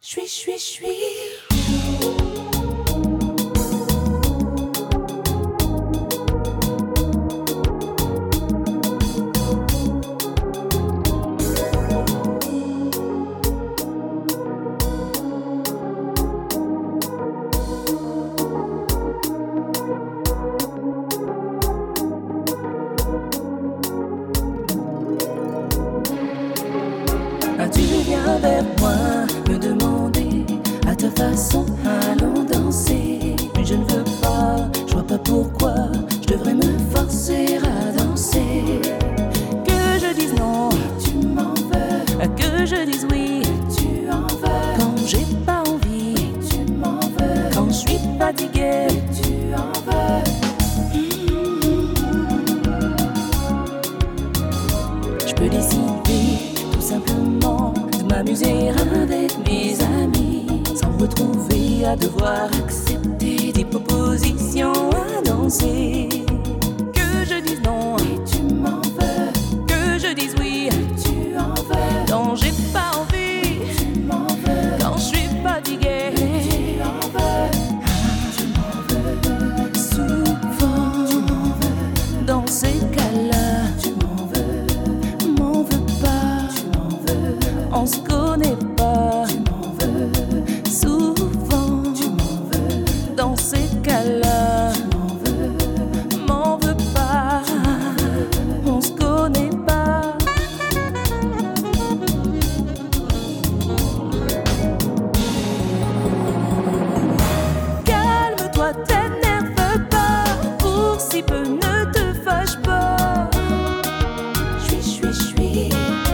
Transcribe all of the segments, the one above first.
Tu viens vers moi me demander à ta façon, allons danser. Mais je ne veux pas, je vois pas pourquoi je devrais me forcer à danser. Que je dise non, tu m'en veux. Que je dise oui, tu en veux. Quand j'ai pas envie, tu m'en veux. Quand je suis fatiguée, tu en veux. Je peux décider tout simplement de m'amuser avec mes amis, sans me retrouver à devoir accepter des propositions à danser. Que je dise non, et tu m'en veux. Que je dise oui, tu en veux. Quand j'ai pas envie, tu m'en veux. Quand je suis fatiguée, tu en veux. Tu m'en veux. Souvent, tu m'en veux. Dans ces cas-là, tu m'en veux. M'en veux pas, tu m'en veux. On se connaît pas, tu m'en veux. Souvent, tu m'en veux. Dans ces cas-là, tu m'en veux. M'en veux pas, on se connaît pas. Calme-toi, t'énerve pas, pour si peu ne te fâche pas. Suis.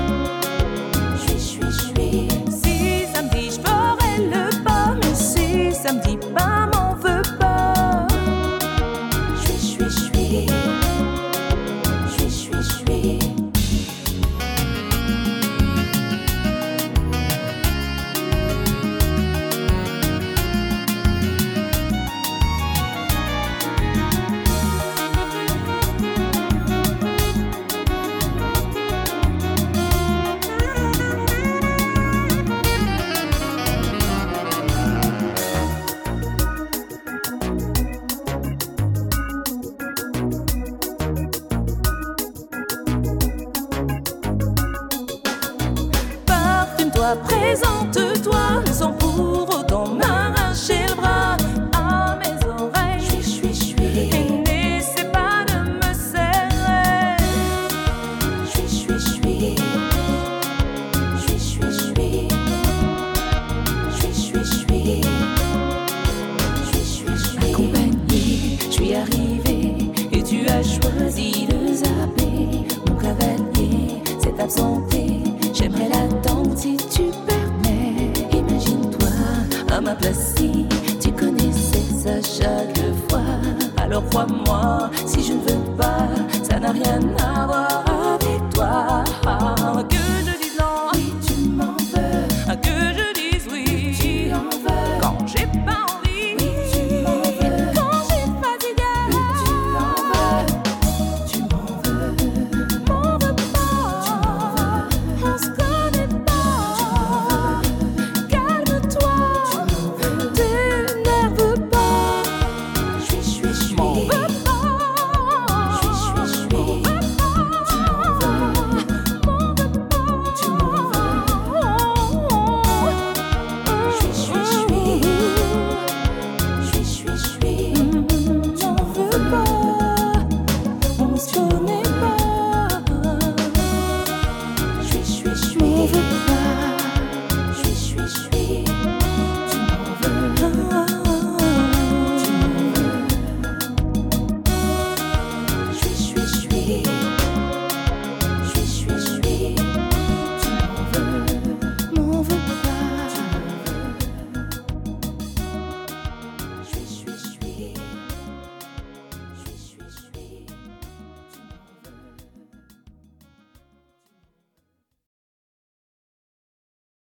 Si samedi je ferai le pas, mais si samedi pas, m'en veux pas. Suis. Parfume-toi, présente-toi, sans pour autant m'arracher le bras à mes oreilles. Suis. Et n'essaie pas de me serrer. Suis. Accompagnée, je suis arrivée et tu as choisi de zapper. Mon cavalier s'est absenté, j'aimerais l'attendre si tu permets. Imagine-toi à ma place si tu connaissais ça chaque fois. Alors crois-moi, si je ne veux pas, ça n'a rien à voir.